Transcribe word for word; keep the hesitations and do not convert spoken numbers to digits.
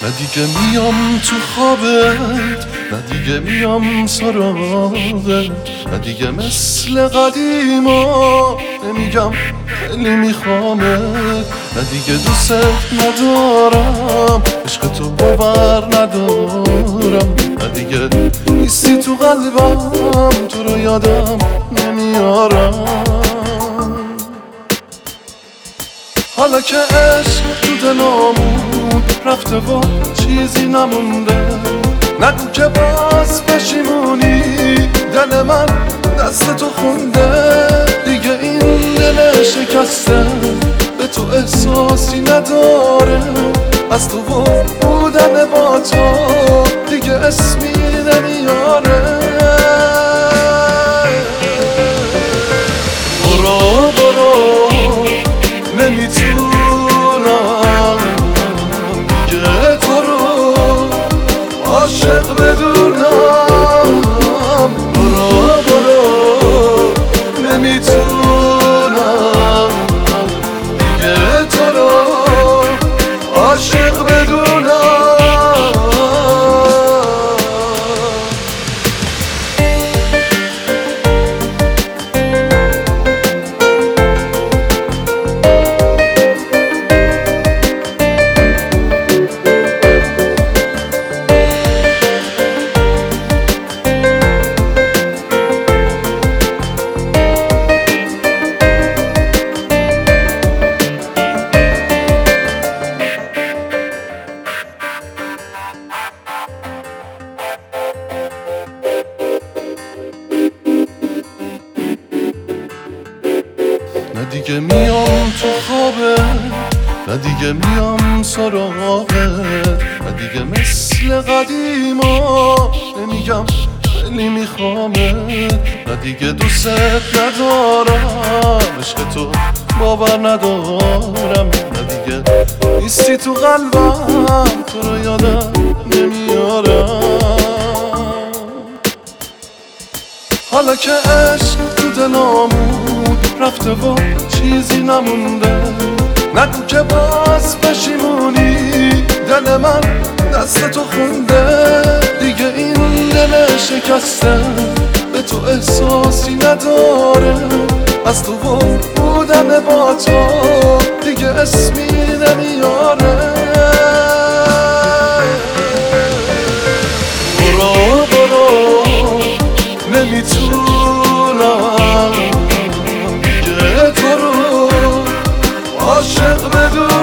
نه دیگه میام تو خوابت، نه دیگه میام سراغت، نه دیگه مثل قدیما نمیگم خیلی میخوامت، نه دیگه دوست ندارم عشق تو باور ندارم، نه دیگه نیستی تو قلبم تو رو یادم نمیارم. حالا که عشق تو دلامون رفته و چیزی نمونده، نگو که باز پشیمونی دل من دست تو خونده، دیگه این دل شکسته به تو احساسی نداره، از تو بودن با تو دیگه اسمی نمیاره. برو برو نمیتونم دیگه تو رو عاشق بدونم، برو برو نمیتونم دیگه تو رو عاشق بدونم. نه دیگه میام تو خوابت، نه دیگه میام سراغت، نه دیگه مثل قدیما نمیگم خیلی میخوامت، نه دیگه دوست ندارم عشق تو باور ندارم، نه دیگه نیستی تو قلبم تو رو یادم نمیارم. حالا که عشق تو دلامون رفته و چیزی نمونده، نگو که باز پشیمونی دل من دست تو خونده، دیگه این دل شکسته به تو احساسی نداره، از تو بودن با تو دیگه اسمی نمیاره. برو برو نمیتونم دیگه تو رو عاشق بدونم.